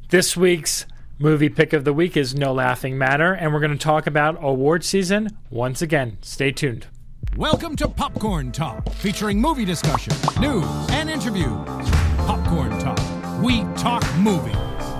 This week's movie pick of the week is No Laughing Matter, and we're going to talk about award season once again. Stay tuned. Welcome to Popcorn Talk, featuring movie discussion, news, and interviews. Popcorn Talk. We talk movies.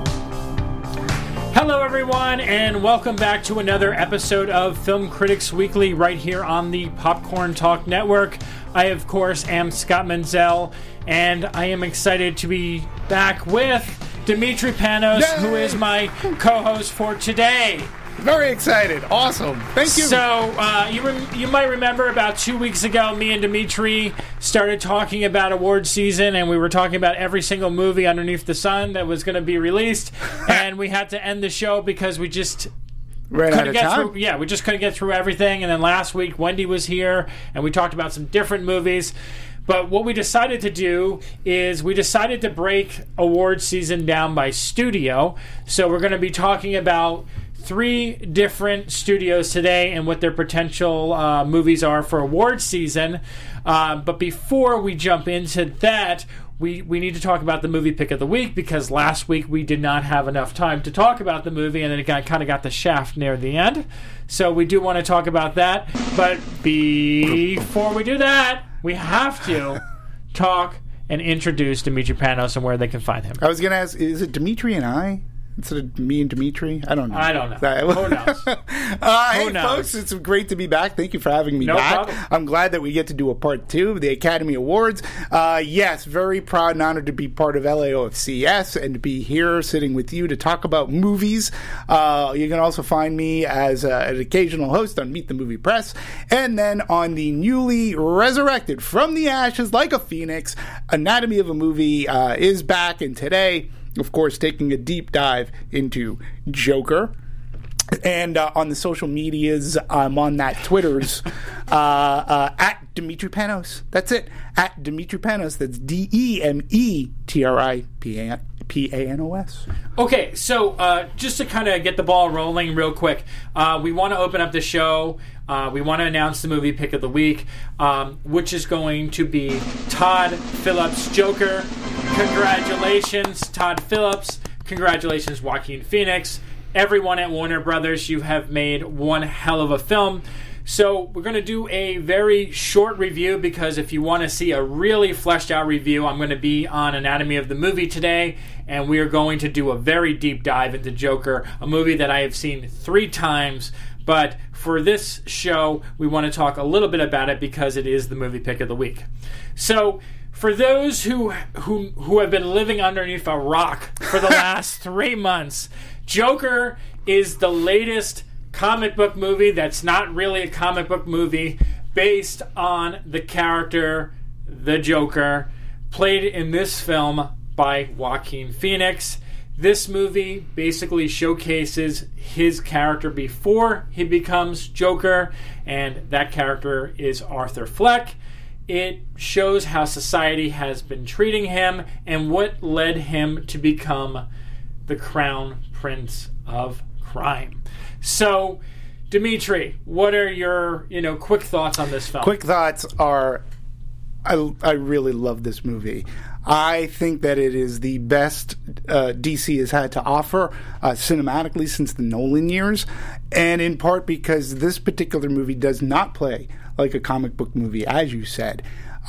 Hello, everyone, and welcome back to another episode of Film Critics Weekly right here on the Popcorn Talk Network. I, of course, am Scott Menzel, and I am excited to be back with Dimitri Panos, Yay! who is my co-host for today. Very excited. Awesome. Thank you. So, you might remember about 2 weeks ago, me and Dimitri started talking about award season, and we were talking about every single movie underneath the sun that was going to be released, and we had to end the show because we just Ran out of time? we just couldn't get through everything. And then last week, Wendy was here, and we talked about some different movies. But what we decided to do is we decided to break award season down by studio. So we're going to be talking about 3 different studios today and what their potential movies are for award season. But before we jump into that, we need to talk about the movie pick of the week, because last week we did not have enough time to talk about the movie, and then it kind of got the shaft near the end. So we do want to talk about that. But before we do that, we have to talk and introduce Dimitri Panos and where they can find him. I was going to ask, is it Dimitri and I? Instead of me and Dimitri? I don't know. I don't know. Who knows? Hey, folks, it's great to be back. Thank you for having me back. Problem. I'm glad that we get to do a part 2 of the Academy Awards. Yes, very proud and honored to be part of LAOFCS and to be here sitting with you to talk about movies. You can also find me as an occasional host on Meet the Movie Press, and then on the newly resurrected from the ashes like a phoenix, Anatomy of a Movie is back, and today, of course, taking a deep dive into Joker. And on the social medias, I'm on that Twitter's at Dimitri Panos. That's it. At Dimitri Panos. That's DEMETRIPANOS. Okay, so just to kind of get the ball rolling real quick, we want to open up the show. We want to announce the movie pick of the week, which is going to be Todd Phillips' Joker. Congratulations, Todd Phillips. Congratulations, Joaquin Phoenix. Everyone at Warner Brothers, you have made one hell of a film. So we're going to do a very short review, because if you want to see a really fleshed out review, I'm going to be on Anatomy of the Movie today, and we are going to do a very deep dive into Joker, a movie that I have seen 3 times. But for this show, we want to talk a little bit about it because it is the movie pick of the week. So for those who have been living underneath a rock for the last 3 months, Joker is the latest comic book movie that's not really a comic book movie, based on the character, the Joker, played in this film by Joaquin Phoenix. This movie basically showcases his character before he becomes Joker, and that character is Arthur Fleck. It shows how society has been treating him and what led him to become the Crown Prince of Crime. So, Dimitri, what are your quick thoughts on this film? Quick thoughts are, I really love this movie. I think that it is the best DC has had to offer cinematically since the Nolan years, and in part because this particular movie does not play like a comic book movie, as you said.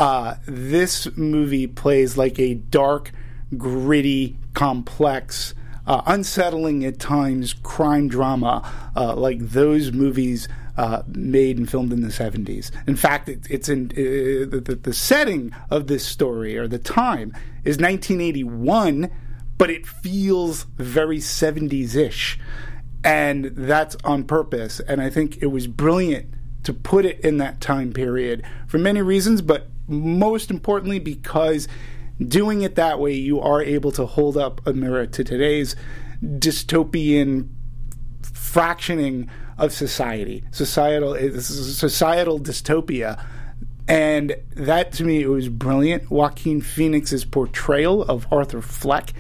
This movie plays like a dark, gritty, complex, unsettling at times crime drama, like those movies made and filmed in the 70s. In fact, it's in the setting of this story, or the time, is 1981, but it feels very 70s-ish. And that's on purpose. And I think it was brilliant to put it in that time period for many reasons, but most importantly because doing it that way, you are able to hold up a mirror to today's dystopian fractioning of society, societal dystopia. And that, to me, it was brilliant. Joaquin Phoenix's portrayal of Arthur Fleck,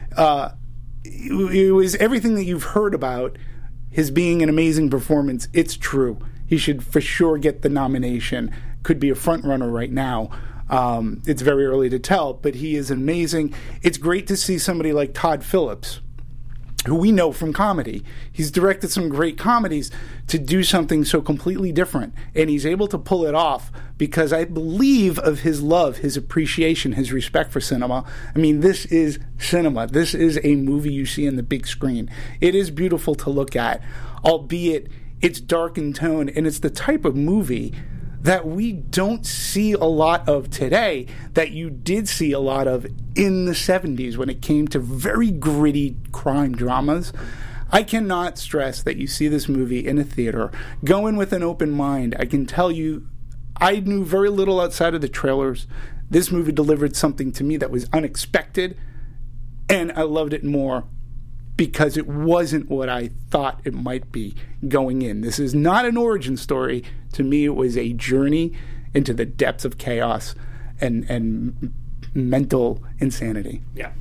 it was everything that you've heard about his being an amazing performance. It's true. He should for sure get the nomination. Could be a front runner right now. It's very early to tell, but he is amazing. It's great to see somebody like Todd Phillips who we know from comedy. He's directed some great comedies, to do something so completely different. And he's able to pull it off because I believe of his love, his appreciation, his respect for cinema. I mean, this is cinema. This is a movie you see on the big screen. It is beautiful to look at, albeit it's dark in tone, and it's the type of movie that we don't see a lot of today that you did see a lot of in the 70s when it came to very gritty crime dramas. I cannot stress that you see this movie in a theater. Go in with an open mind. I can tell you, I knew very little outside of the trailers. This movie delivered something to me that was unexpected, and I loved it more because it wasn't what I thought it might be going in. This is not an origin story. To me, it was a journey into the depths of chaos and mental insanity. Yeah.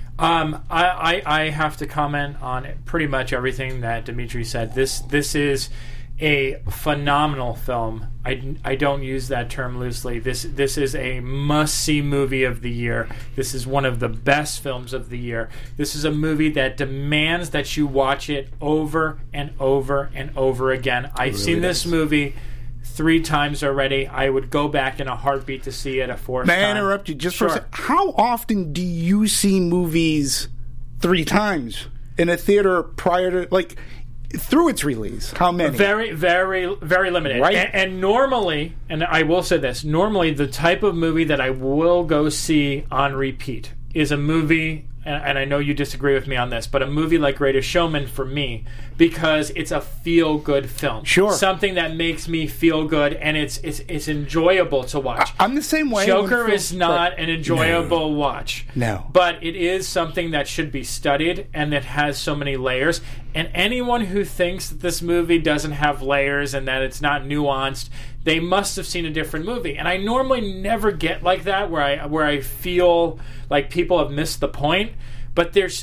I have to comment on pretty much everything that Dimitri said. This is a phenomenal film. I don't use that term loosely. This is a must-see movie of the year. This is one of the best films of the year. This is a movie that demands that you watch it over and over and over again. I've seen this movie 3 times already. I would go back in a heartbeat to see it a 4th time. May I interrupt you just for a second? How often do you see movies 3 times in a theater prior to, like, through its release? How many? Very, very, very limited. Right. And normally, and I will say this, normally the type of movie that I will go see on repeat is a movie, and I know you disagree with me on this, but a movie like Greatest Showman for me, because it's a feel-good film. Sure. Something that makes me feel good, and it's enjoyable to watch. I'm the same way. Joker is not an enjoyable watch. No. But it is something that should be studied, and that has so many layers. And anyone who thinks that this movie doesn't have layers and that it's not nuanced, they must have seen a different movie. And I normally never get like that, where I feel like people have missed the point. But there's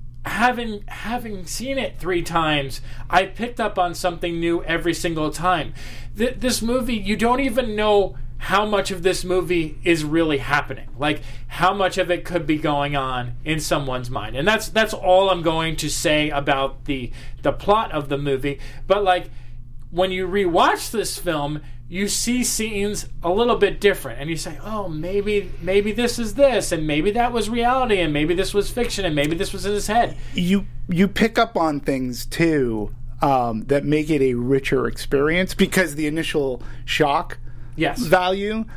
having seen it 3 times, I picked up on something new every single time. This movie, you don't even know how much of this movie is really happening. Like, how much of it could be going on in someone's mind. And that's all I'm going to say about the plot of the movie. But, like, when you rewatch this film, you see scenes a little bit different, and you say, oh, maybe this is this, and maybe that was reality, and maybe this was fiction, and maybe this was in his head. You pick up on things, too, that make it a richer experience, because the initial shock value,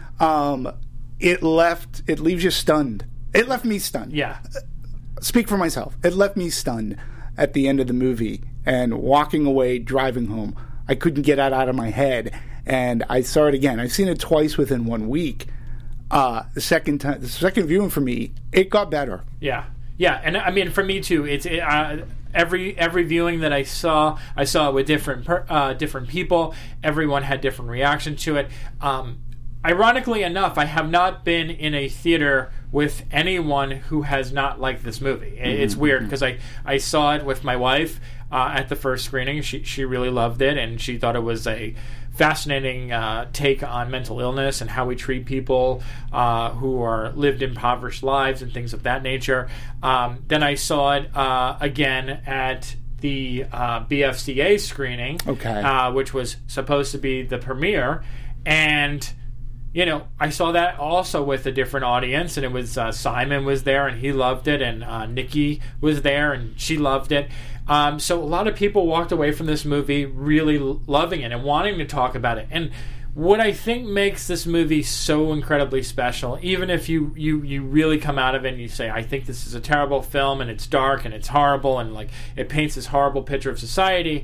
it leaves you stunned. It left me stunned. Yeah. Speak for myself. It left me stunned at the end of the movie, and walking away, driving home, I couldn't get that out of my head. And I saw it again. I've seen it twice within 1 week. The second viewing for me, it got better. Yeah, and I mean for me too. It's every viewing that I saw it with different people. Everyone had different reaction to it. Ironically enough, I have not been in a theater with anyone who has not liked this movie. It's weird because I saw it with my wife at the first screening. She really loved it, and she thought it was a fascinating take on mental illness and how we treat people who are lived impoverished lives and things of that nature. Then I saw it again at the BFCA screening, which was supposed to be the premiere, and I saw that also with a different audience, and it was Simon was there and he loved it, and Nikki was there and she loved it. So a lot of people walked away from this movie really loving it and wanting to talk about it. And what I think makes this movie so incredibly special, even if you really come out of it and you say, I think this is a terrible film and it's dark and it's horrible and like it paints this horrible picture of society,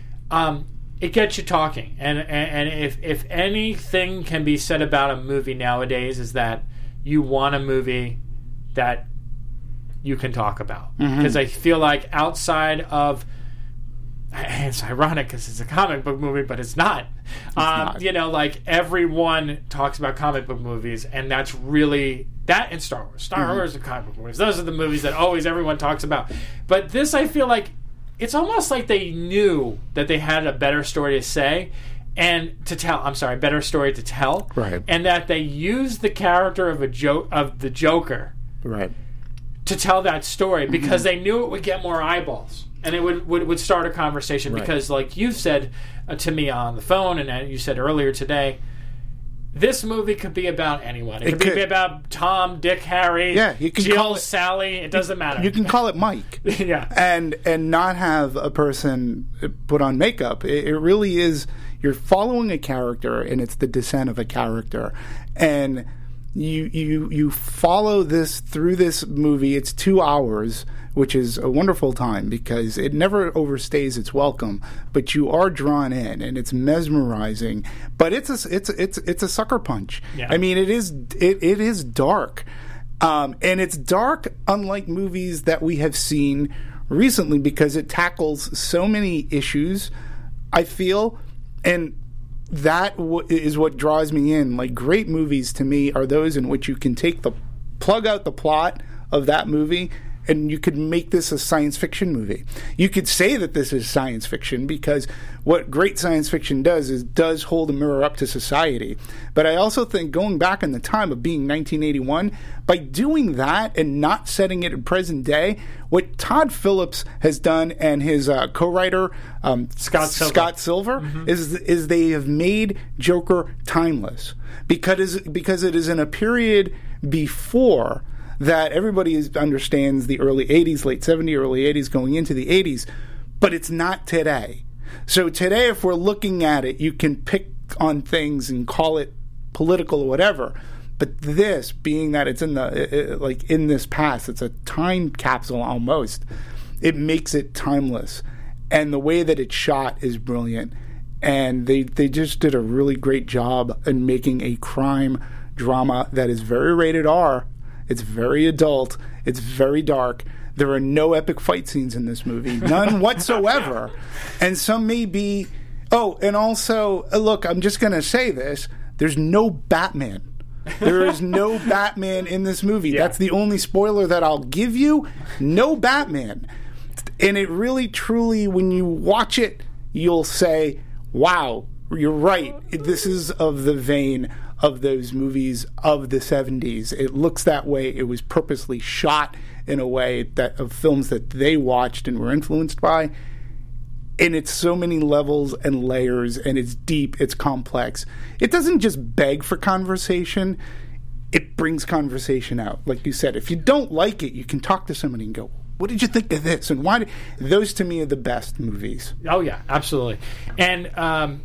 it gets you talking. And if anything can be said about a movie nowadays is that you want a movie that you can talk about. Because I feel like outside of, it's ironic because it's a comic book movie, but it's not. Like everyone talks about comic book movies, and that's really that in Star Wars. Star Wars and comic book movies. Those are the movies that always everyone talks about. But this, I feel like it's almost like they knew that they had a better story to say and to tell. I'm sorry, better story to tell. Right. And that they used the character of the Joker. Right. to tell that story because they knew it would get more eyeballs and it would start a conversation. Right. Because, like you said to me on the phone, and you said earlier today, this movie could be about anyone. It could be about Tom, Dick, Harry, you can Jill, call it, Sally. It doesn't matter. You can call it Mike. Yeah. And not have a person put on makeup. It really is, you're following a character, and it's the descent of a character. And you follow this through this movie. It's 2 hours, which is a wonderful time because it never overstays its welcome. But you are drawn in, and it's mesmerizing. But it's a sucker punch. Yeah. I mean, it is dark, and it's dark unlike movies that we have seen recently because it tackles so many issues, I feel, and that is what draws me in. Like, great movies to me are those in which you can plug out the plot of that movie and you could make this a science fiction movie. You could say that this is science fiction because what great science fiction does hold a mirror up to society. But I also think going back in the time of being 1981, by doing that and not setting it in present day, what Todd Phillips has done and his co-writer Scott Silver is they have made Joker timeless because it is in a period before that everybody understands the early 80s, late 70s, early 80s, going into the 80s, but it's not today. So today, if we're looking at it, you can pick on things and call it political or whatever. But this, being that it's in in this past, it's a time capsule almost. It makes it timeless, and the way that it's shot is brilliant. And they just did a really great job in making a crime drama that is very rated R. It's very adult. It's very dark. There are no epic fight scenes in this movie. None whatsoever. And some may be... Oh, and also, look, I'm just going to say this. There's no Batman. There is no Batman in this movie. Yeah. That's the only spoiler that I'll give you. No Batman. And it really, truly, when you watch it, you'll say, wow, you're right. This is of the vein of those movies of the 70s. It looks that way. It was purposely shot in a way that of films that they watched and were influenced by. And it's so many levels and layers, and it's deep, it's complex. It doesn't just beg for conversation. It brings conversation out. Like you said, if you don't like it, you can talk to somebody and go, what did you think of this? And why? Those to me are the best movies. Oh, yeah, absolutely. And,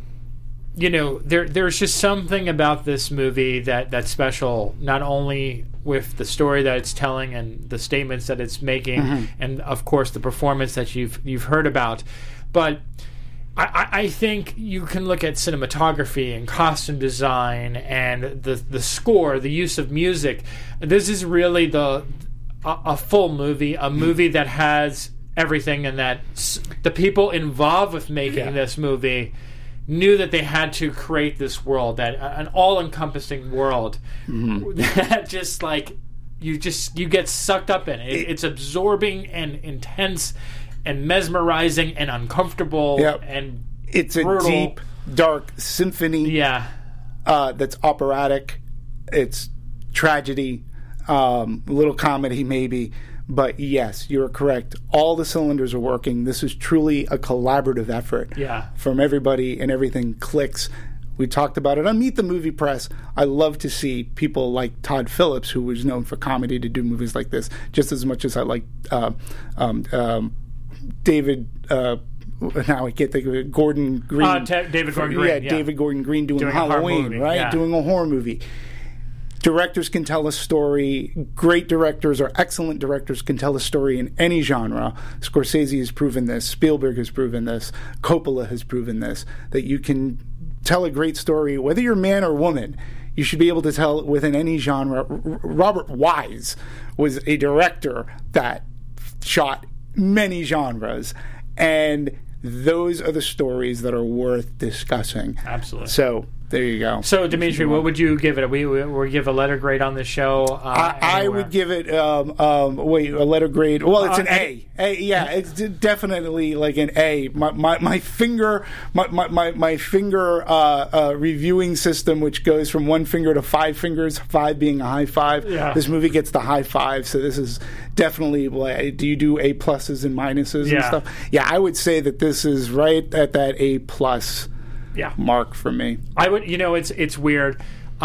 there's just something about this movie that's special, not only with the story that it's telling and the statements that it's making, and, of course, the performance that you've heard about, but I think you can look at cinematography and costume design and the score, the use of music. This is really a full movie, a movie that has everything, and that the people involved with making this movie knew that they had to create this world, that an all-encompassing world that just like you get sucked up in. It's absorbing and intense and mesmerizing and uncomfortable and it's brutal. A deep, dark symphony. That's operatic. It's tragedy, a little comedy maybe. But yes, you're correct. All the cylinders are working. This is truly a collaborative effort from everybody, and everything clicks. We talked about it on Meet the Movie Press. I love to see people like Todd Phillips, who was known for comedy, to do movies like this just as much as I like David... now I can't think of it. Gordon Green. David Gordon Green. David Gordon Green doing Halloween, right? Yeah. Doing a horror movie. Directors can tell a story. Great directors or excellent directors can tell a story in any genre. Scorsese has proven this. Spielberg has proven this. Coppola has proven this. That you can tell a great story, whether you're man or woman. You should be able to tell it within any genre. Robert Wise was a director that shot many genres. And those are the stories that are worth discussing. Absolutely. So There you go. So, Dimitri, what would you give it? We give a letter grade on the show. I would give it a letter grade. Well, it's an A. It's definitely like an A. My finger reviewing system, which goes from one finger to 5 fingers, 5 being a high 5. Yeah. This movie gets the high 5. So this is definitely. Like, do you do A pluses and minuses and stuff? Yeah, I would say that this is right at that A plus. Mark for me. I would, it's weird.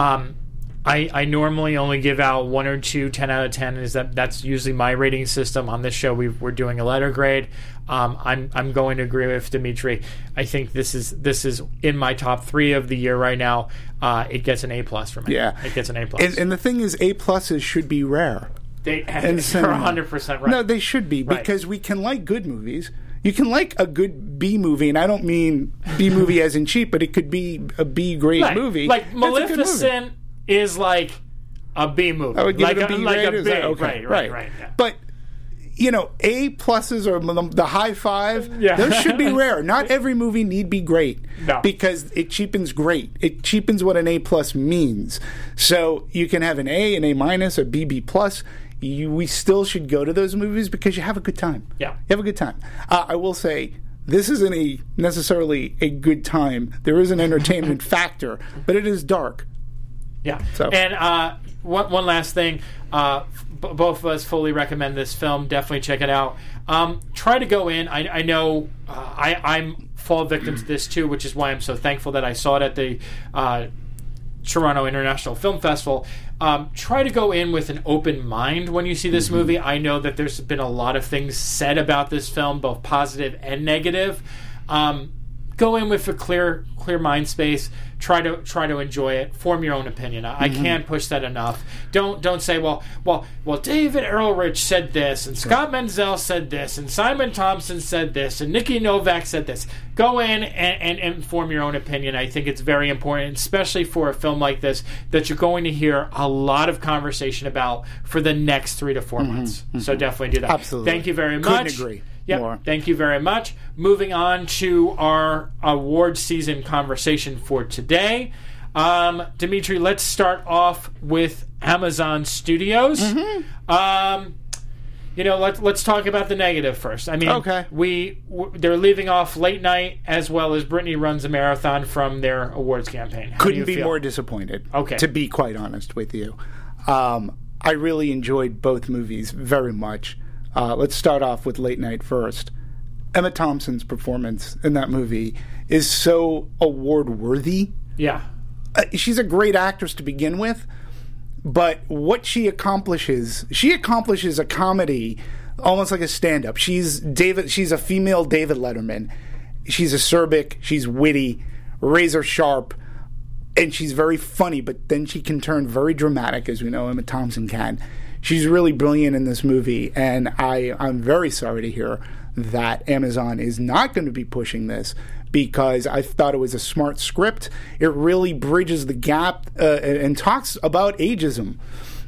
I normally only give out 1 or 2 10 out of 10. That's usually my rating system. On this show, we're doing a letter grade. I'm going to agree with Dimitri. I think this is in my top 3 of the year right now. It gets an A plus for me. Yeah, it gets an A plus. And the thing is, A pluses should be rare. You're 100% right. No, they should be, because we can like good movies. You can like a good B movie, and I don't mean B movie as in cheap, but it could be a B grade movie. Like Maleficent is like a B movie. I would give it a B grade. Okay. Right. Yeah. But A pluses or the high 5, those should be rare. Not every movie need be great, because it cheapens great. It cheapens what an A plus means. So you can have an A, an A minus, a B plus. We still should go to those movies because you have a good time. Yeah. You have a good time. I will say, this isn't necessarily a good time. There is an entertainment factor, but it is dark. Yeah. So. And one last thing. Both of us fully recommend this film. Definitely check it out. Try to go in. I know I'm fall victim to this too, which is why I'm so thankful that I saw it at the Toronto International Film Festival. Try to go in with an open mind when you see this movie. I know that there's been a lot of things said about this film, both positive and negative. Go in with a clear mind space. Try to enjoy it. Form your own opinion. I can't push that enough. Don't say, well, David Ehrlich said this, and Scott Menzel said this, and Simon Thompson said this, and Nikki Novak said this. Go in and form your own opinion. I think it's very important, especially for a film like this, that you're going to hear a lot of conversation about for the next 3 to 4 months. So definitely do that. Absolutely. Thank you very much. Couldn't agree. Yep. Thank you very much. Moving on to our award season conversation for today. Dimitri, let's start off with Amazon Studios. Let's talk about the negative first. I mean, they're leaving off Late Night, as well as Brittany Runs a Marathon from their awards campaign. How Couldn't be more disappointed, to be quite honest with you. I really enjoyed both movies very much. Let's start off with Late Night first. Emma Thompson's performance in that movie is so award-worthy. Yeah. She's a great actress to begin with, but what she accomplishes a comedy almost like a stand-up. She's a female David Letterman. She's acerbic, she's witty, razor sharp, and she's very funny, but then she can turn very dramatic, as we know Emma Thompson can. She's really brilliant in this movie, and I'm very sorry to hear that Amazon is not going to be pushing this, because I thought it was a smart script. It really bridges the gap and talks about ageism.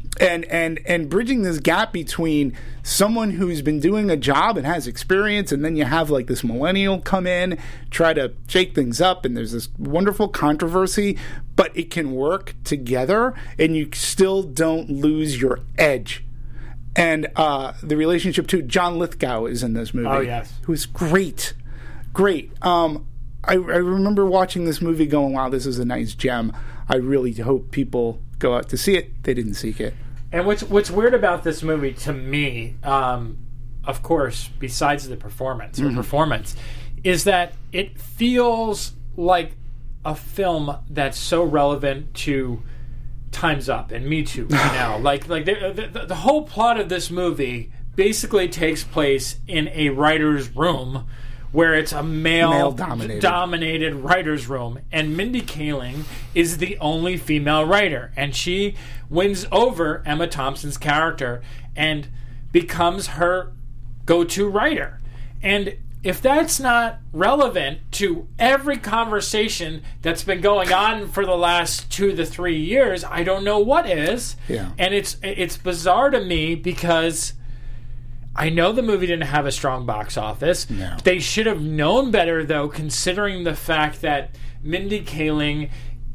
And bridging this gap between someone who's been doing a job and has experience, and then you have like this millennial come in, try to shake things up, and there's this wonderful controversy, but it can work together, and you still don't lose your edge. And the relationship to John Lithgow is in this movie. Oh, yes. Who's great. Great. I remember watching this movie going, wow, this is a nice gem. I really hope people go out to see it. They didn't seek it. And what's weird about this movie to me, of course, besides the performance, is that it feels like a film that's so relevant to Time's Up and Me Too now. like the whole plot of this movie basically takes place in a writer's room, where it's a male-dominated writer's room. And Mindy Kaling is the only female writer. And she wins over Emma Thompson's character and becomes her go-to writer. And if that's not relevant to every conversation that's been going on for the last 2 to 3 years, I don't know what is. Yeah. And it's bizarre to me, because I know the movie didn't have a strong box office. No. They should have known better, though, considering the fact that Mindy Kaling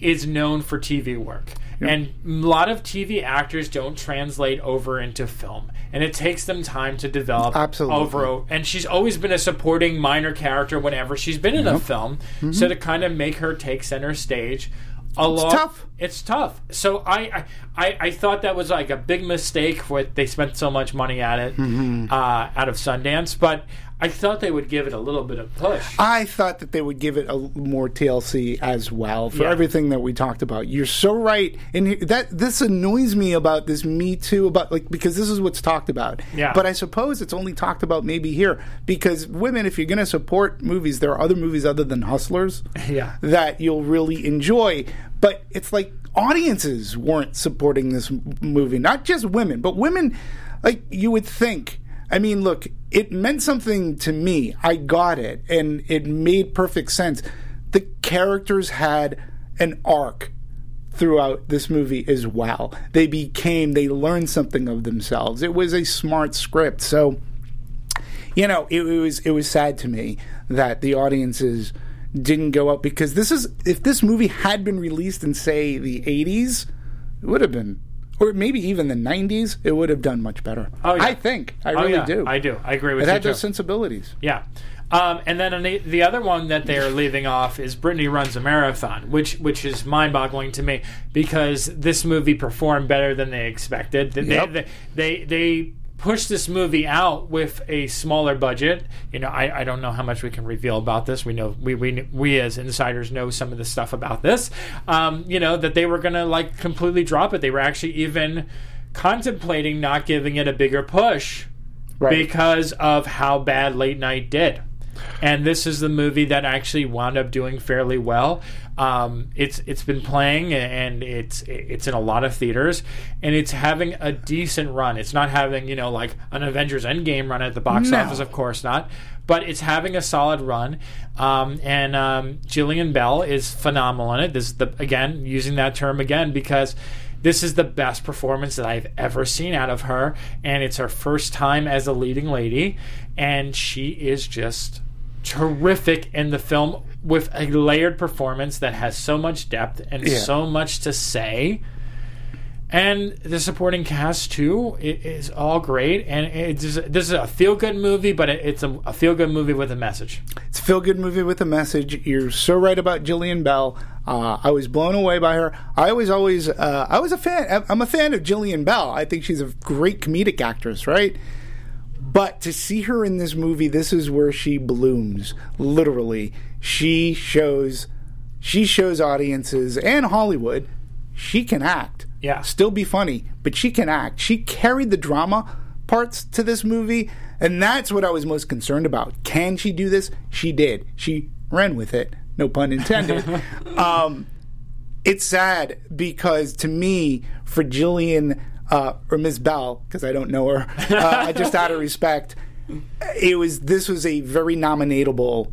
is known for TV work. And a lot of TV actors don't translate over into film. And it takes them time to develop. Absolutely. And she's always been a supporting minor character whenever she's been in a film. So to kind of make her take center stage... It's tough. So I thought that was like a big mistake. They spent so much money at it out of Sundance, but I thought they would give it a little bit of push. I thought that they would give it a more TLC as well for everything that we talked about. You're so right, and this annoys me about this Me Too because this is what's talked about. Yeah. But I suppose it's only talked about maybe here because women, if you're going to support movies, there are other movies other than Hustlers that you'll really enjoy. But it's like audiences weren't supporting this movie, not just women, but women. Like you would think. I mean, look, it meant something to me. I got it, and it made perfect sense. The characters had an arc throughout this movie as well. They learned something of themselves. It was a smart script. So, it was sad to me that the audiences didn't go up because if this movie had been released in, say, the 80s, it would have been... or maybe even the 90s, it would have done much better. Oh, yeah. I think. I really do. I do. I agree with you. you, It had those sensibilities. Yeah. And then the other one that they're leaving off is Brittany Runs a Marathon, which is mind-boggling to me because this movie performed better than they expected. They pushed this movie out with a smaller budget. I don't know how much we can reveal about this. We know we as insiders know some of the stuff about this. That they were going to completely drop it. They were actually even contemplating not giving it a bigger push because of how bad Late Night did. And this is the movie that actually wound up doing fairly well. It's been playing and it's in a lot of theaters and it's having a decent run. It's not having like an Avengers Endgame run at the box office, of course not, but it's having a solid run. And Jillian Bell is phenomenal in it. This is again using that term again because this is the best performance that I've ever seen out of her, and it's her first time as a leading lady, and she is just terrific in the film with a layered performance that has so much depth and so much to say. And the supporting cast too is all great, and this is a feel-good movie, but it's a feel-good movie with a message. It's a feel-good movie with a message. You're so right about Jillian Bell. I was blown away by her. I was a fan. I'm a fan of Jillian Bell. I think she's a great comedic actress, right? But to see her in this movie, this is where she blooms. Literally, she shows audiences and Hollywood she can act. Yeah. Still be funny, but she can act. She carried the drama parts to this movie, and that's what I was most concerned about. Can she do this? She did. She ran with it. No pun intended. It's sad because to me, for Jillian or Ms. Bell, because I don't know her, just out of respect, this was a very nominatable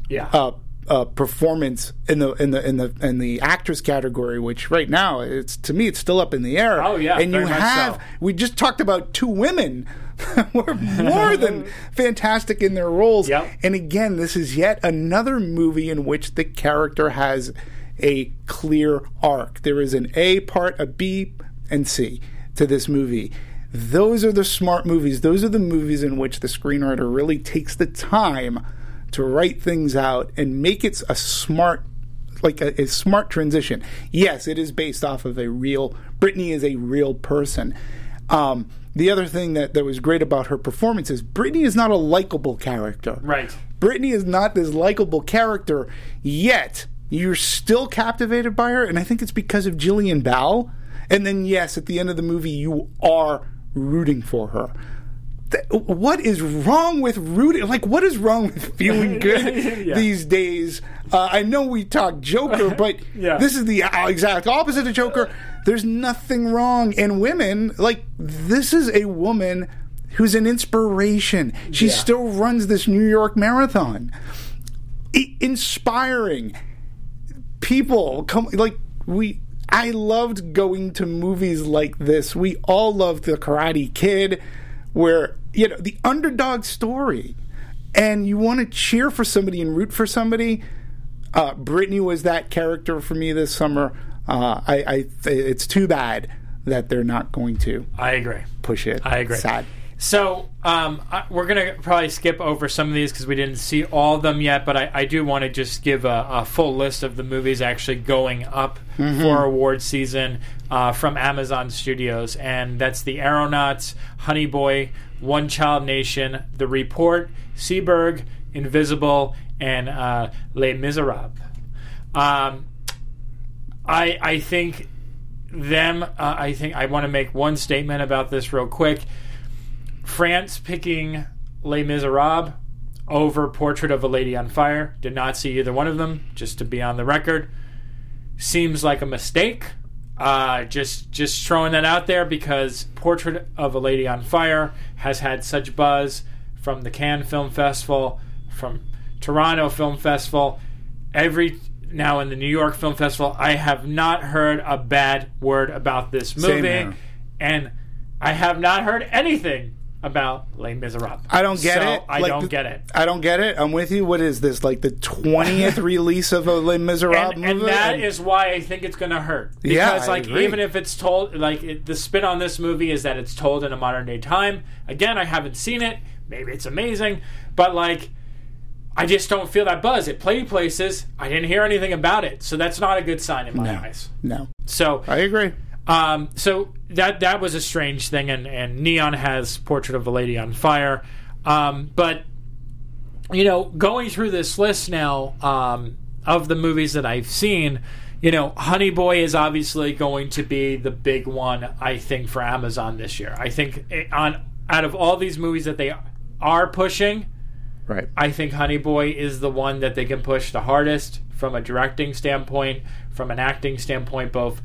performance in the actress category, which right now to me it's still up in the air. Oh yeah, and we just talked about two women were more than fantastic in their roles. Yep. And again, this is yet another movie in which the character has a clear arc. There is an A part, a B, and C to this movie. Those are the smart movies. Those are the movies in which the screenwriter really takes the time to write things out and make it a smart, a smart transition. Yes, it is based off of Brittany is a real person. The other thing that was great about her performance is Brittany is not a likable character. Right. Brittany is not this likable character, yet you're still captivated by her, and I think it's because of Jillian Bell. And then, yes, at the end of the movie, you are rooting for her. What is wrong with rooting? What is wrong with feeling good these days? I know we talk Joker, but this is the exact opposite of Joker. There's nothing wrong. And women, this is a woman who's an inspiration. She still runs this New York Marathon. Inspiring. People come, I loved going to movies like this. We all loved The Karate Kid, where, the underdog story, and you want to cheer for somebody and root for somebody. Brittany was that character for me this summer. It's too bad that they're not going to. I agree. Push it. I agree. Sad. So we're going to probably skip over some of these because we didn't see all of them yet, but I do want to just give a full list of the movies actually going up for award season from Amazon Studios, and that's The Aeronauts, Honey Boy, One Child Nation, The Report, Seberg, Invisible, and Les Miserables. I think I want to make one statement about this real quick. France picking Les Miserables over Portrait of a Lady on Fire. Did not see either one of them, just to be on the record. Seems like a mistake. Just throwing that out there because Portrait of a Lady on Fire has had such buzz from the Cannes Film Festival, from Toronto Film Festival, now in the New York Film Festival. I have not heard a bad word about this movie, and I have not heard anything about Les Miserables. I don't get it. I don't get it. I don't get it. I'm with you. What is this, like the 20th release of a Les Miserables movie? And that is why I think it's going to hurt. Because I agree. Even if it's told, the spin on this movie is that it's told in a modern day time. Again, I haven't seen it. Maybe it's amazing, but I just don't feel that buzz. It played places. I didn't hear anything about it, so that's not a good sign in my eyes. No. So I agree. So that was a strange thing, and Neon has Portrait of a Lady on Fire. But, going through this list now of the movies that I've seen, Honey Boy is obviously going to be the big one, I think, for Amazon this year. I think out of all these movies that they are pushing, right, I think Honey Boy is the one that they can push the hardest from a directing standpoint, from an acting standpoint, both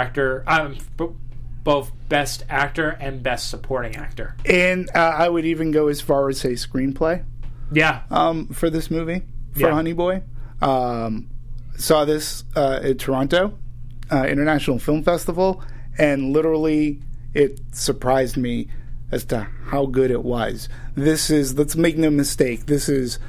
best actor and best supporting actor. And I would even go as far as say screenplay. Yeah. For this movie, for Honey Boy. Saw this at Toronto International Film Festival, and literally it surprised me as to how good it was. This is, let's make no mistake, this is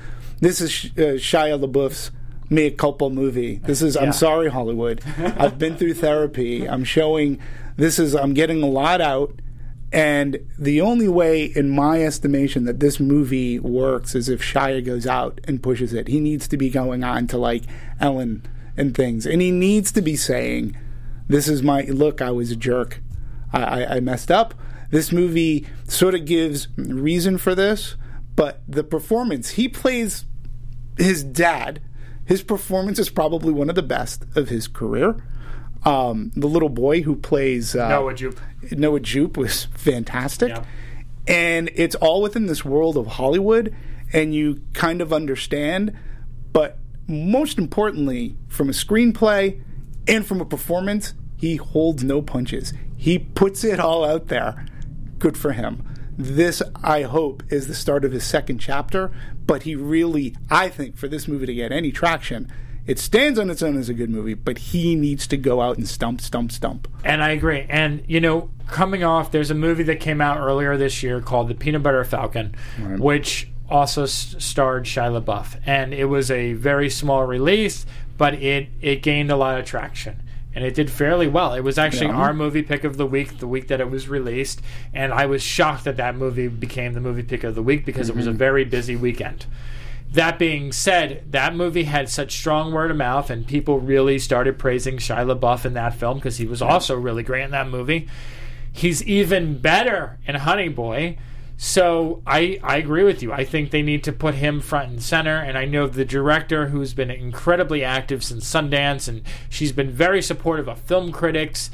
Shia LaBeouf's mea culpa movie. This is I'm sorry, Hollywood. I've been through therapy. I'm getting a lot out, and the only way, in my estimation, that this movie works is if Shia goes out and pushes it. He needs to be going on to Ellen and things, and he needs to be saying, "This is my look. I was a jerk. I messed up." This movie sort of gives reason for this, but the performance, he plays his dad. His performance is probably one of the best of his career. The little boy who plays Noah Jupe was fantastic. Yeah. And it's all within this world of Hollywood, and you kind of understand. But most importantly, from a screenplay and from a performance, he holds no punches. He puts it all out there. Good for him. This, I hope, is the start of his second chapter, but he really, I think, for this movie to get any traction, it stands on its own as a good movie, but he needs to go out and stump. And I agree. And, coming off, there's a movie that came out earlier this year called The Peanut Butter Falcon, right, which also starred Shia LaBeouf. And it was a very small release, but it gained a lot of traction. And it did fairly well. It was actually our movie pick of the week that it was released. And I was shocked that movie became the movie pick of the week because it was a very busy weekend. That being said, that movie had such strong word of mouth, and people really started praising Shia LaBeouf in that film because he was also really great in that movie. He's even better in Honey Boy. So I agree with you. I think they need to put him front and center. And I know the director, who's been incredibly active since Sundance, and she's been very supportive of film critics.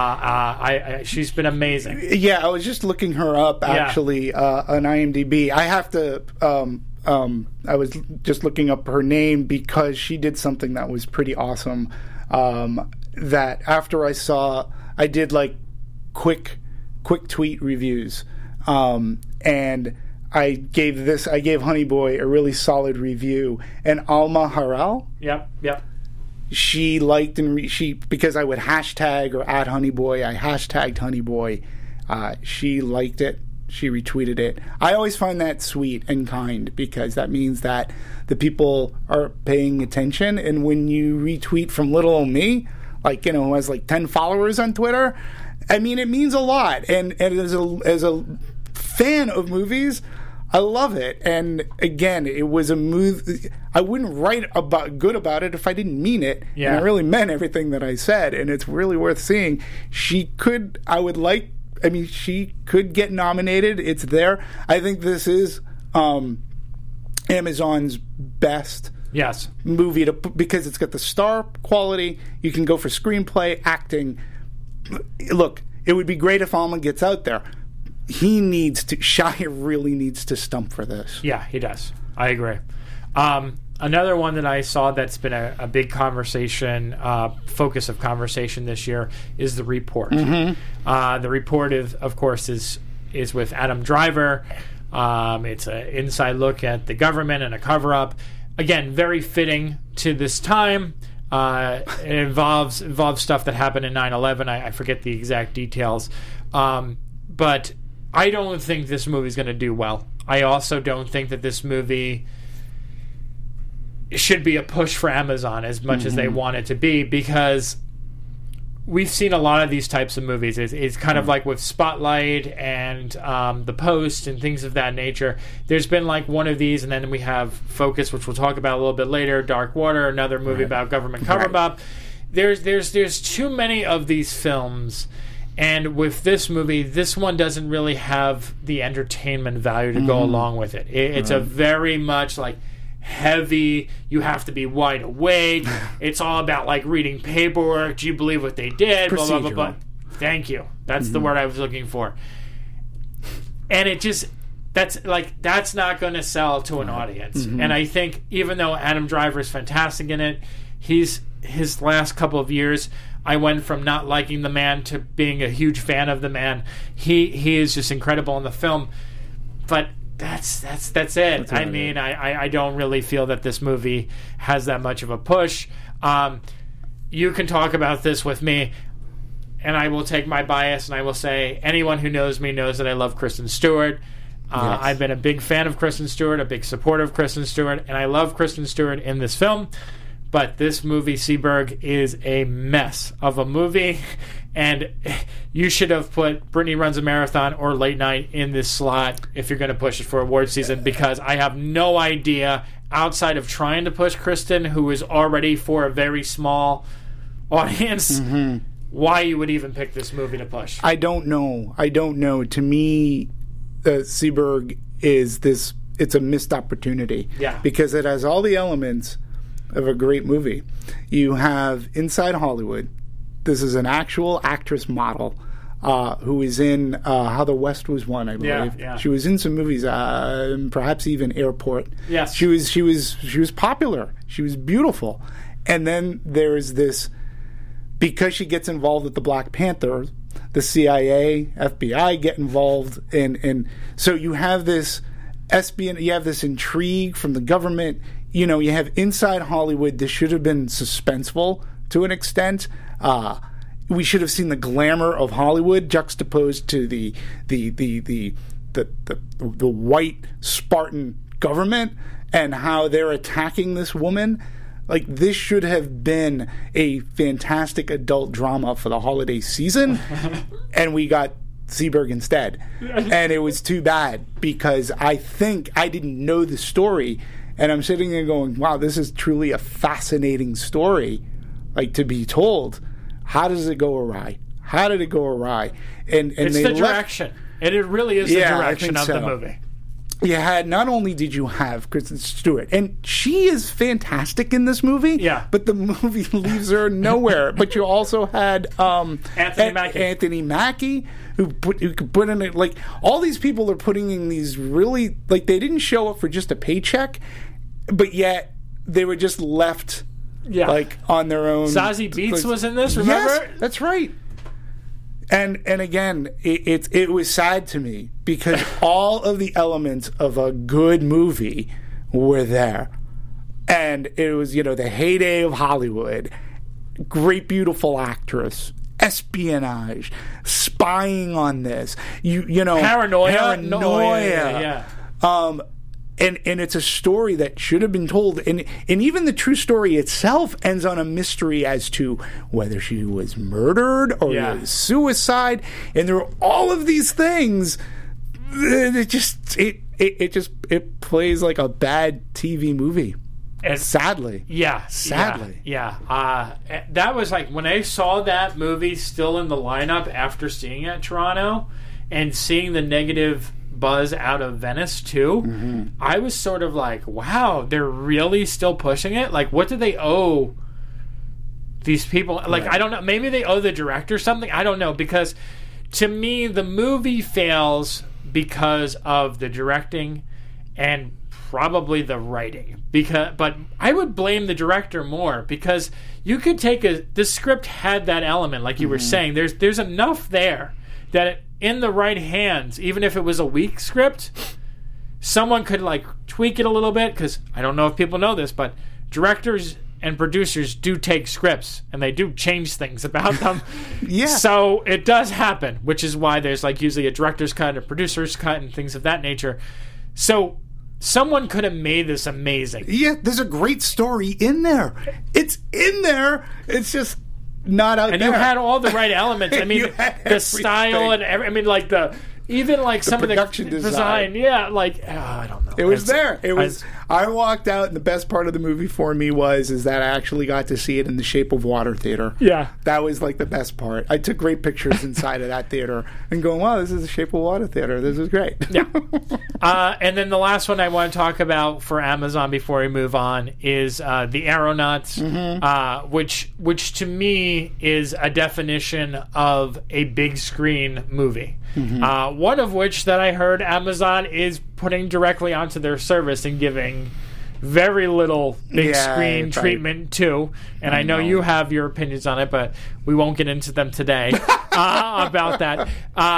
She's been amazing. Yeah, I was just looking her up actually on IMDb. I have to. I was just looking up her name because she did something that was pretty awesome. That after I did quick tweet reviews. And I gave Honey Boy a really solid review. And Alma Harrell, yep, she liked because I would hashtag or add Honey Boy. I hashtagged Honey Boy. She liked it she retweeted it. I always find that sweet and kind because that means that the people are paying attention. And when you retweet from little old me, like, you know, who has like 10 followers on Twitter, I mean, it means a lot. And as a fan of movies, I love it. And again, it was a movie. I wouldn't write good about it if I didn't mean it. Yeah. And I really meant everything that I said. And it's really worth seeing. She could get nominated. It's there. I think this is Amazon's best movie because it's got the star quality. You can go for screenplay, acting. Look, it would be great if Almond gets out there. Shia really needs to stump for this. Yeah, he does. I agree. Another one that I saw that's been a big conversation, focus of conversation this year is The Report. Mm-hmm. The Report, of course, is with Adam Driver. It's an inside look at the government and a cover-up. Again, very fitting to this time. It involves stuff that happened in 9/11. I forget the exact details. But I don't think this movie is going to do well. I also don't think that this movie should be a push for Amazon as much as they want it to be, because we've seen a lot of these types of movies. It's kind of like with Spotlight and The Post and things of that nature. There's been like one of these, and then we have Focus, which we'll talk about a little bit later, Dark Water, another movie about government cover-up. There's too many of these films. And with this movie, this one doesn't really have the entertainment value to go along with it. It's a very much like heavy, you have to be wide awake. It's all about like reading paperwork. Do you believe what they did? Blah, blah, blah, blah. Thank you. That's the word I was looking for. And it just, that's not going to sell to an audience. And I think even though Adam Driver is fantastic in it, his last couple of years, I went from not liking the man to being a huge fan of the man. He is just incredible in the film. But that's it. I mean, I don't really feel that this movie has that much of a push. You can talk about this with me, and I will take my bias, and I will say anyone who knows me knows that I love Kristen Stewart. I've been a big fan of Kristen Stewart, a big supporter of Kristen Stewart, and I love Kristen Stewart in this film. But this movie, Seberg, is a mess of a movie, and you should have put Brittany Runs a Marathon or Late Night in this slot if you're going to push it for award season, because I have no idea, outside of trying to push Kristen, who is already for a very small audience, why you would even pick this movie to push. I don't know. To me, Seberg it's a missed opportunity. Yeah. Because it has all the elements of a great movie. You have Inside Hollywood. This is an actual actress model who is in How the West Was Won, I believe. Yeah. She was in some movies, perhaps even Airport. Yes. She was popular. She was beautiful. And then there's this, because she gets involved with the Black Panther, the CIA, FBI get involved, and so you have this espionage, you have this intrigue from the government. You know, you have Inside Hollywood. This should have been suspenseful to an extent. We should have seen the glamour of Hollywood juxtaposed to the white Spartan government and how they're attacking this woman. Like, this should have been a fantastic adult drama for the holiday season, and we got Seberg instead. And it was too bad, because I think I didn't know the story. And I'm sitting there going, wow, this is truly a fascinating story, like, to be told. How does it go awry? How did it go awry? And it's the direction. And it really is the direction of the movie. You had, not only did you have Kristen Stewart, and she is fantastic in this movie, but the movie leaves her nowhere. But you also had Anthony Mackie, who could put in it, like, all these people are putting in these really, like, they didn't show up for just a paycheck, but yet they were just left, like, on their own. Zazie Beetz was in this, remember? Yes, that's right. And again, it was sad to me, because all of the elements of a good movie were there. And it was, the heyday of Hollywood. Great, beautiful actress. espionage, spying on this, you know, paranoia. Yeah. And it's a story that should have been told, and even the true story itself ends on a mystery as to whether she was murdered or it was suicide, and there are all of these things. It plays like a bad TV movie. And sadly. Sadly. That was like when I saw that movie still in the lineup after seeing it at Toronto and seeing the negative buzz out of Venice too. I was sort of like, wow, they're really still pushing it? Like, what do they owe these people? Like, I don't know. Maybe they owe the director something. I don't know. Because to me, the movie fails because of the directing and probably the writing, but I would blame the director more, because you could take the script had that element, like you were saying. There's enough there that in the right hands, even if it was a weak script, someone could like tweak it a little bit. Because I don't know if people know this, but directors and producers do take scripts and they do change things about them. So it does happen, which is why there's like usually a director's cut, a producer's cut, and things of that nature. So someone could have made this amazing. Yeah, there's a great story in there. It's in there. It's just not out and there. And you had all the right elements. I mean, the style and I mean, like even like some of the production design. I don't know. It was there. It was. I walked out, and the best part of the movie for me is that I actually got to see it in the Shape of Water theater. Yeah, that was like the best part. I took great pictures inside of that theater and going, "Wow, this is the Shape of Water theater. This is great." Yeah. And then the last one I want to talk about for Amazon before we move on is The Aeronauts, which to me is a definition of a big screen movie. One of which that I heard Amazon is putting directly onto their service and giving very little big screen treatment to. And I know you have your opinions on it, but we won't get into them today about that.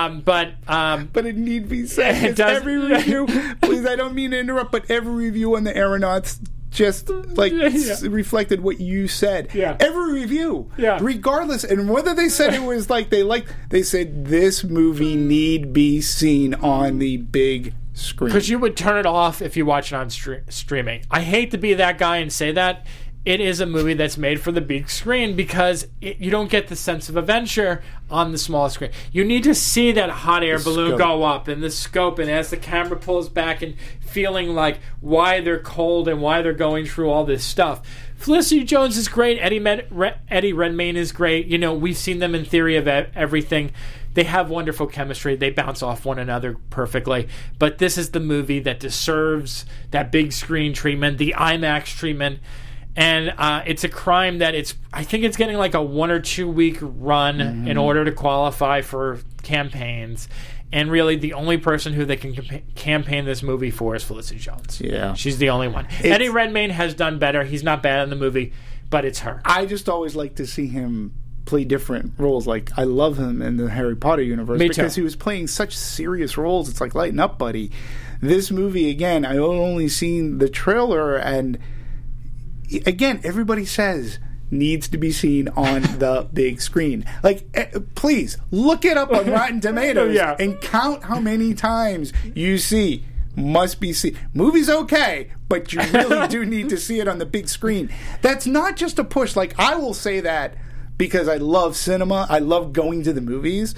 But it need be said. Every review, please, I don't mean to interrupt, but every review on The Aeronauts just like reflected what you said. Every review, regardless, and whether they said it was like they said this movie need be seen on the big screen, because you would turn it off if you watch it on streaming. I hate to be that guy and say that. It is a movie that's made for the big screen because you don't get the sense of adventure on the small screen. You need to see that hot air balloon go up and the scope, and as the camera pulls back and feeling like why they're cold and why they're going through all this stuff. Felicity Jones is great. Eddie Redmayne is great. You know, we've seen them in Theory of Everything. They have wonderful chemistry. They bounce off one another perfectly. But this is the movie that deserves that big screen treatment, the IMAX treatment. And it's a crime that I think it's getting like a 1 or 2 week run in order to qualify for campaigns. And really, the only person who they can campaign this movie for is Felicity Jones. Yeah. She's the only one. Eddie Redmayne has done better. He's not bad in the movie, but it's her. I just always like to see him play different roles. Like, I love him in the Harry Potter universe because he was playing such serious roles. It's like, lighten up, buddy. This movie, again, I only seen the trailer, and again, everybody says needs to be seen on the big screen. Like, please look it up on Rotten Tomatoes and count how many times you see must be seen. Movie's okay, but you really do need to see it on the big screen. That's not just a push. Like, I will say that because I love cinema. I love going to the movies.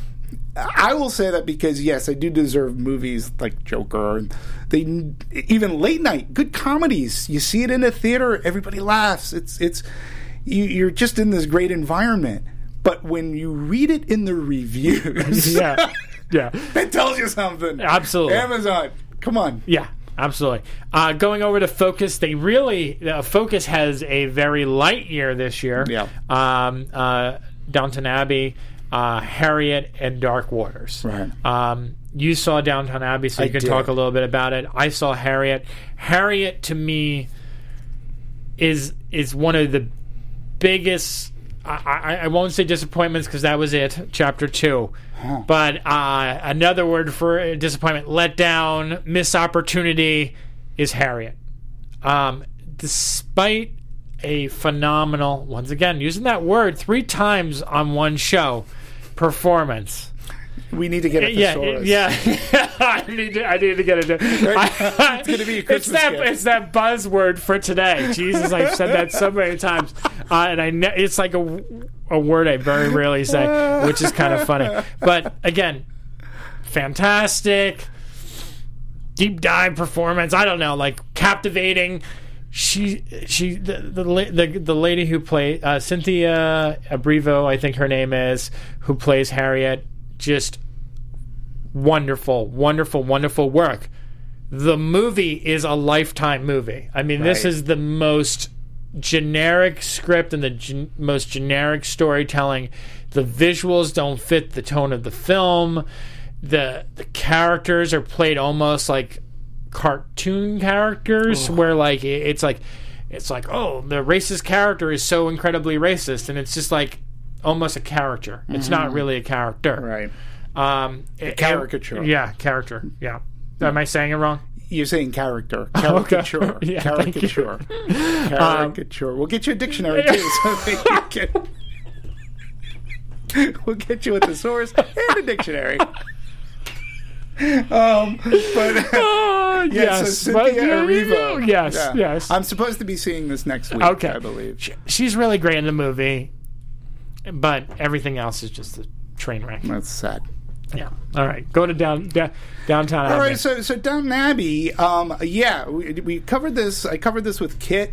I will say that because, yes, I do deserve movies like Joker. Even late night, good comedies. You see it in a theater, everybody laughs. You're just in this great environment. But when you read it in the reviews, that tells you something. Absolutely. Amazon, come on. Yeah. Absolutely. Going over to Focus, Focus has a very light year this year. Yeah. Downton Abbey, Harriet, and Dark Waters. Right. You saw Downton Abbey, so you can talk a little bit about it. I saw Harriet. Harriet, to me, is one of the biggest. I won't say disappointments because that was it, chapter 2. But another word for disappointment, letdown, missed opportunity is Harriet. Despite a phenomenal, once again, using that word 3 times on one show, performance. We need to get a thesaurus. Yeah. I need to get it. It's going to be a Christmas gift. It's that buzzword for today. Jesus, I've said that so many times, and it's like a word I very rarely say, which is kind of funny. But again, fantastic, deep dive performance. I don't know, like captivating. The lady who played Cynthia Erivo, I think her name is, who plays Harriet, just wonderful work. The movie is a Lifetime movie. I mean, This is the most generic script and the most generic storytelling. The visuals don't fit the tone of the film. The characters are played almost like cartoon characters, where like it's like oh, the racist character is so incredibly racist, and it's just like almost a character. It's not really a character, Right. Caricature. Character. Yeah. Am I saying it wrong? You're saying character. Caricature. Okay. Yeah, caricature. Caricature. We'll get you a dictionary too, so that you can. We'll get you a thesaurus and a dictionary. So Cynthia Erivo. Yes. I'm supposed to be seeing this next week. Okay. I believe She's really great in the movie, but everything else is just a train wreck. that's sad. Yeah. All right. Go to Downtown Abbey. All right, so Downton Abbey, we covered this. I covered this with Kit,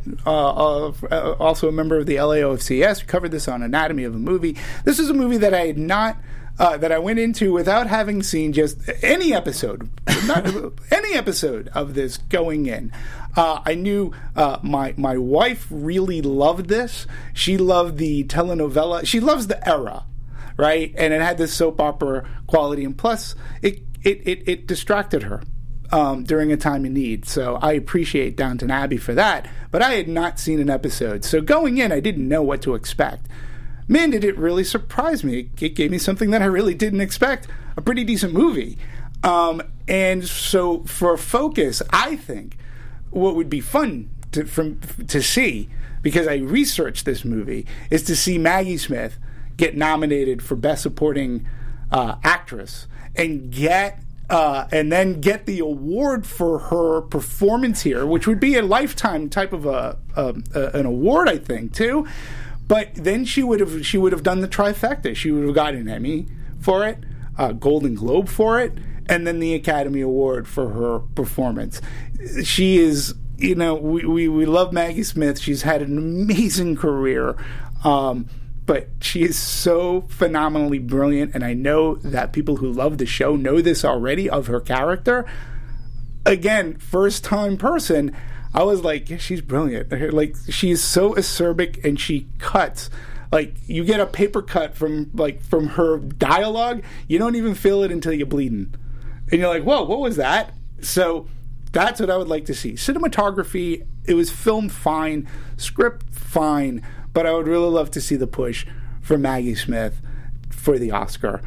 also a member of the LAOFCS. We covered this on Anatomy of a Movie. This is a movie that I had not. That I went into without having seen just any episode, any episode of this going in. I knew my wife really loved this. She loved the telenovela. She loves the era, right? And it had this soap opera quality, and plus it distracted her during a time of need. So I appreciate Downton Abbey for that. But I had not seen an episode, so going in, I didn't know what to expect. Man, did it really surprise me. It gave me something that I really didn't expect. A pretty decent movie. And so for Focus, I think what would be fun to see, because I researched this movie, is to see Maggie Smith get nominated for Best Supporting Actress and then get the award for her performance here, which would be a lifetime type of an award, I think, too. But then she would have done the trifecta. She would have gotten an Emmy for it, a Golden Globe for it, and then the Academy Award for her performance. She is, we love Maggie Smith. She's had an amazing career, but she is so phenomenally brilliant. And I know that people who love the show know this already of her character. Again, first-time person. I was like, yeah, she's brilliant. Like, she's so acerbic, and she cuts. Like, you get a paper cut from her dialogue, you don't even feel it until you're bleeding. And you're like, whoa, what was that? So that's what I would like to see. Cinematography, it was filmed fine, script fine, but I would really love to see the push for Maggie Smith for the Oscar.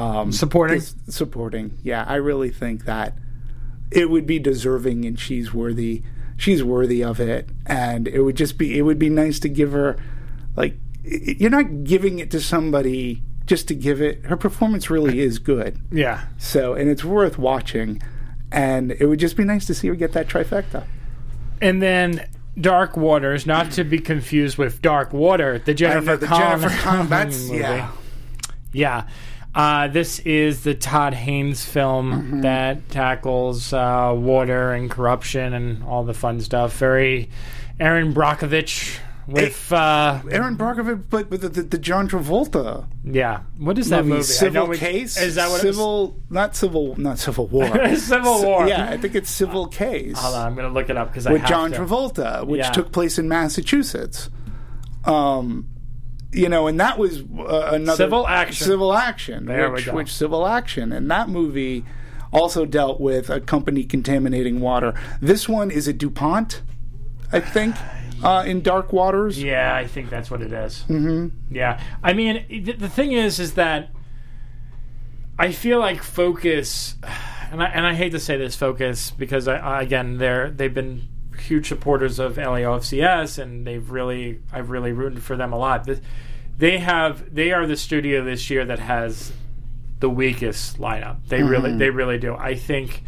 Supporting. Yeah, I really think that it would be deserving, and she's worthy of it, and it would be nice to give her, like, you're not giving it to somebody just to give it. Her performance really is good. Yeah. So, and it's worth watching, and it would just be nice to see her get that trifecta. And then Dark Waters, not to be confused with Dark Water, the Jennifer Connelly movie. Yeah. This is the Todd Haynes film that tackles water and corruption and all the fun stuff. Very Aaron Brockovich with Aaron Brockovich, but with the John Travolta. Yeah, what is that movie? Civil Case. Is that what Civil? Not Civil War. Civil War. Yeah, I think it's Civil Case. Hold on, I'm going to look it up because with John Travolta, which took place in Massachusetts. And that was another Civil Action. Which Civil Action, and that movie also dealt with a company contaminating water. This one is a DuPont, I think, in Dark Waters. Yeah, I think that's what it is. Mm-hmm. Yeah, I mean, the thing is that I feel like Focus, and I hate to say this, Focus, because they've been huge supporters of LAOFCS, and I've really rooted for them a lot. They are the studio this year that has the weakest lineup. They really do. I think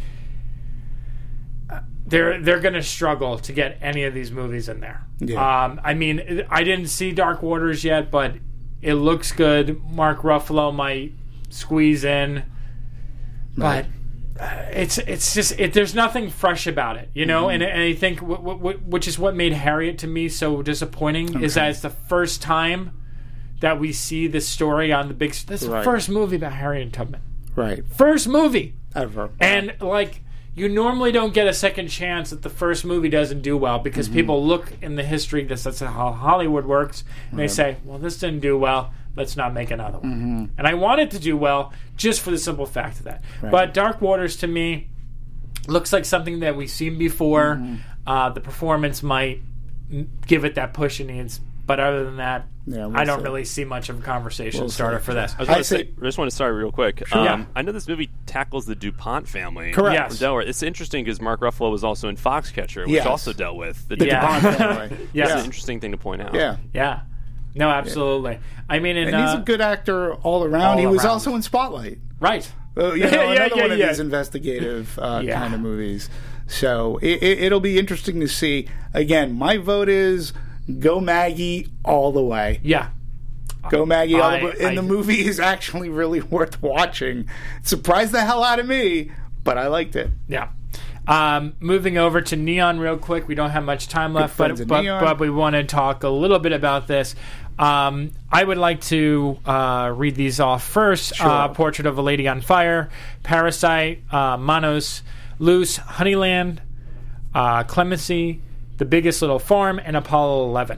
they're going to struggle to get any of these movies in there. Yeah. I mean, I didn't see Dark Waters yet, but it looks good. Mark Ruffalo might squeeze in, but it's just there's nothing fresh about it, you know. And I think which is what made Harriet to me so disappointing is that it's the first time that we see this story on the big. This is the first movie about Harriet Tubman. Right. First movie ever. And like, you normally don't get a second chance if the first movie doesn't do well, because people look in the history, that's how Hollywood works, and they say, well, this didn't do well, let's not make another one. And I want it to do well just for the simple fact of that. But Dark Waters, to me, looks like something that we've seen before. The performance might give it that push it needs. But other than that, I don't really see much of a conversation starter for this. I just want to start real quick. I know this movie tackles the DuPont family. Correct. Yes. From Delaware. It's interesting because Mark Ruffalo was also in Foxcatcher, which also dealt with the DuPont family. That's an interesting thing to point out. Yeah. No, absolutely. I mean, and he's a good actor all around. He was also in Spotlight. Right. Another one of these investigative kind of movies. So it'll be interesting to see. Again, my vote is go Maggie all the way. Yeah. Go Maggie all the way. And the movie is actually really worth watching. It surprised the hell out of me, but I liked it. Yeah. Moving over to Neon real quick. We don't have much time left, but we want to talk a little bit about this. I would like to read these off first. Sure. Portrait of a Lady on Fire, Parasite, Manos, Loose, Honeyland, Clemency, The Biggest Little Farm, and Apollo 11.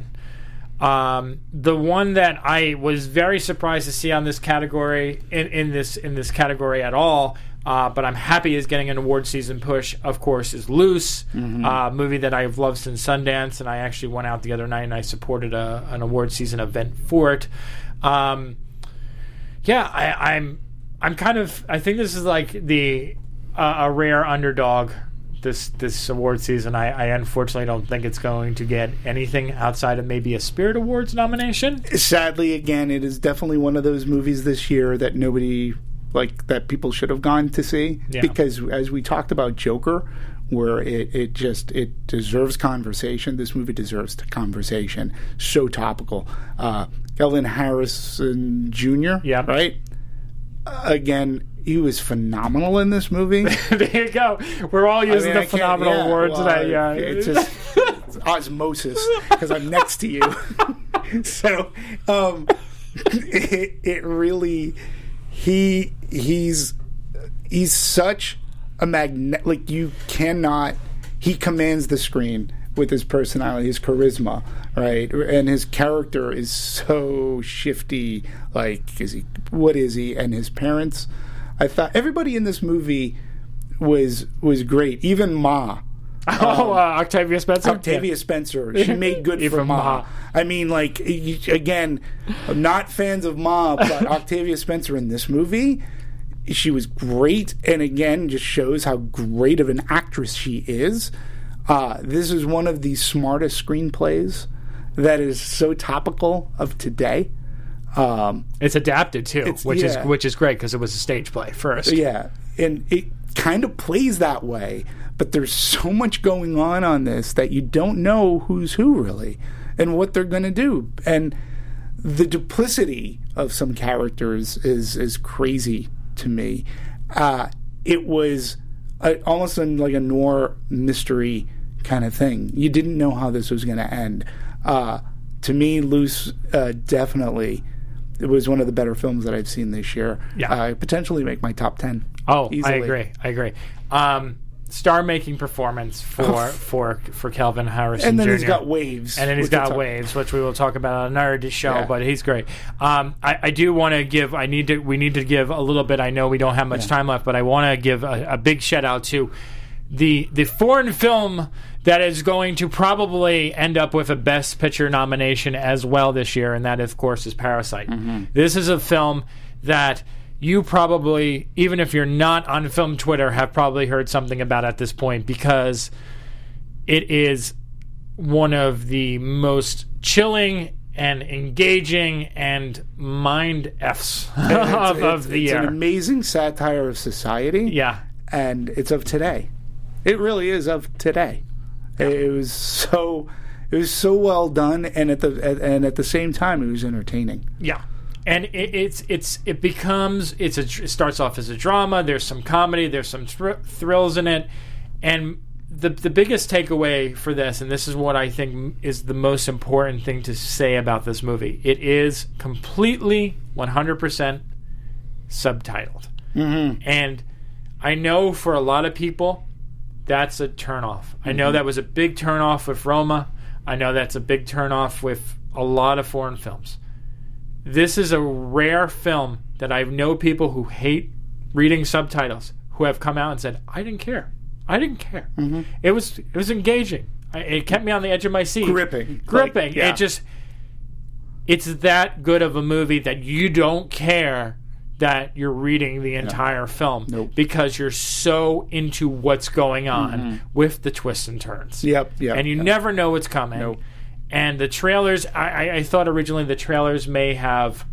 The one that I was very surprised to see on this category, in this category at all, but I'm happy is getting an award season push, of course, is Loose, movie that I've loved since Sundance, and I actually went out the other night and I supported an award season event for it. I'm kind of, I think this is like a rare underdog this award season. I unfortunately don't think it's going to get anything outside of maybe a Spirit Awards nomination. Sadly, again, it is definitely one of those movies this year that that people should have gone to see, because as we talked about Joker, where it deserves conversation. This movie deserves conversation. So topical. Kelvin Harrison Jr. Yeah. Right. Again, he was phenomenal in this movie. There you go. We're all using the phenomenal award today. Yeah, it's just it's osmosis because I'm next to you. So, it really he's such a magnet. Like, you cannot. He commands the screen with his personality, his charisma, right? And his character is so shifty. Like, what is he? And his parents. I thought everybody in this movie was great. Even Ma. Octavia Spencer? Octavia Spencer. She made good for Ma. I mean, like, again, I'm not fans of Ma, but Octavia Spencer in this movie, she was great. And again, just shows how great of an actress she is. This is one of the smartest screenplays that is so topical of today. It's adapted too, which is great because it was a stage play first. Yeah, and it kind of plays that way, but there's so much going on this that you don't know who's who really and what they're going to do, and the duplicity of some characters is crazy to me. It was almost like a noir mystery kind of thing. You didn't know how this was going to end. To me, Loose definitely. It was one of the better films that I've seen this year. Yeah. Potentially make my top 10. Oh, easily. I agree. Star-making performance for Kelvin Harrison and then Jr. he's got Waves. And then he's got Waves, which we will talk about on another show, but he's great. I do want to give, we need to give a little bit, I know we don't have much time left, but I want to give a big shout-out to the foreign film that is going to probably end up with a Best Picture nomination as well this year, and that, of course, is Parasite. This is a film that you probably, even if you're not on film Twitter, have probably heard something about at this point, because it is one of the most chilling and engaging and mind F's of the year. It's an amazing satire of society. Yeah. And it's of today. It really is of today. It was so well done, and at the same time, it was entertaining. Yeah. And it starts off as a drama. There's some comedy. There's some thrills in it. And the biggest takeaway for this, and this is what I think is the most important thing to say about this movie, it is completely 100% subtitled. Mm-hmm. And I know for a lot of people, that's a turnoff. Mm-hmm. I know that was a big turnoff with Roma. I know that's a big turnoff with a lot of foreign films. This is a rare film that I know people who hate reading subtitles who have come out and said, I didn't care. Mm-hmm. It was engaging. It kept me on the edge of my seat. Gripping. Like, yeah. It's that good of a movie that you don't care that you're reading the entire film. Nope. Because you're so into what's going on with the twists and turns. Yep. And you never know what's coming. Nope. And the trailers, I thought originally the trailers may have,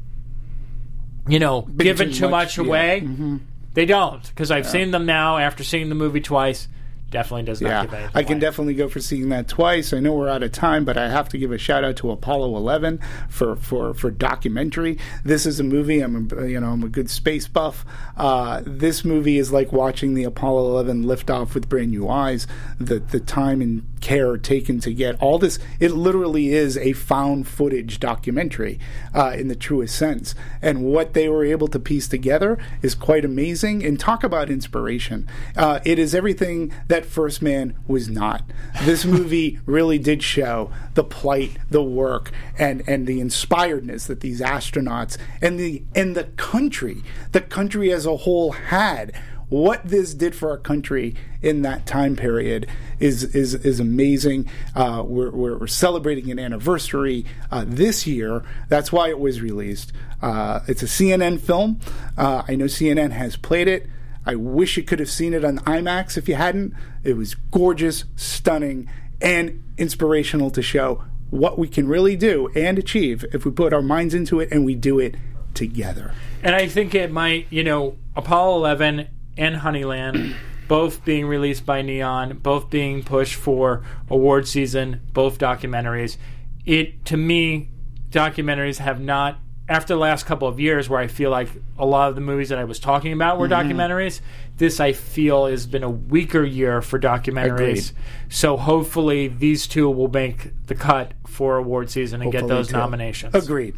given too much away. Mm-hmm. They don't, because I've seen them now after seeing the movie twice. Definitely does not give anything I can away. definitely go for seeing that twice. I know we're out of time, but I have to give a shout out to Apollo 11 for documentary. This is a movie. I'm a good space buff. This movie is like watching the Apollo 11 lift off with brand new eyes. The time and care taken to get all this. It literally is a found footage documentary in the truest sense. And what they were able to piece together is quite amazing. And talk about inspiration. It is everything that First Man was not. This movie really did show the plight, the work, and the inspiredness that these astronauts and the country as a whole had. What this did for our country in that time period is amazing. We're celebrating an anniversary this year. That's why it was released. It's a CNN film. I know CNN has played it. I wish you could have seen it on IMAX if you hadn't. It was gorgeous, stunning, and inspirational to show what we can really do and achieve if we put our minds into it and we do it together. And I think it might, Apollo 11 and Honeyland, both being released by Neon, both being pushed for award season, both documentaries. To me, documentaries have not, after the last couple of years where I feel like a lot of the movies that I was talking about were documentaries, this I feel has been a weaker year for documentaries. Agreed. So hopefully these two will make the cut for award season and get those nominations. Agreed.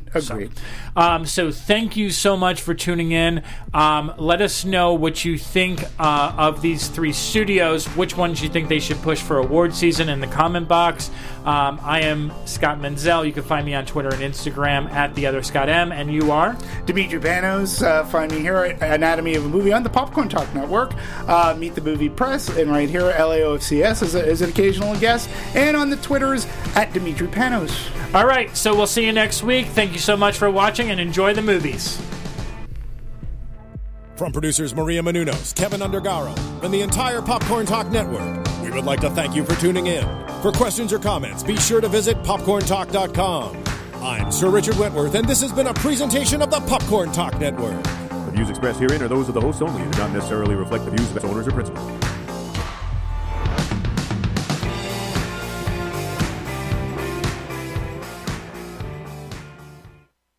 So thank you so much for tuning in. Let us know what you think of these three studios, which ones you think they should push for award season in the comment box. I am Scott Menzel. You can find me on Twitter and Instagram at @TheOtherScottM. And you are? Dimitri Panos. Find me here at Anatomy of a Movie on the Popcorn Talk Network. Meet the Movie Press, and right here at LAOFCS as an occasional guest, and on the Twitters at Dimitri Panos. All right, so we'll see you next week. Thank you so much for watching, and enjoy the movies. From producers Maria Menounos, Kevin Undergaro, and the entire Popcorn Talk Network, we would like to thank you for tuning in. For questions or comments, be sure to visit popcorntalk.com. I'm Sir Richard Wentworth, and this has been a presentation of the Popcorn Talk Network. The views expressed herein are those of the hosts only and do not necessarily reflect the views of its owners or principals.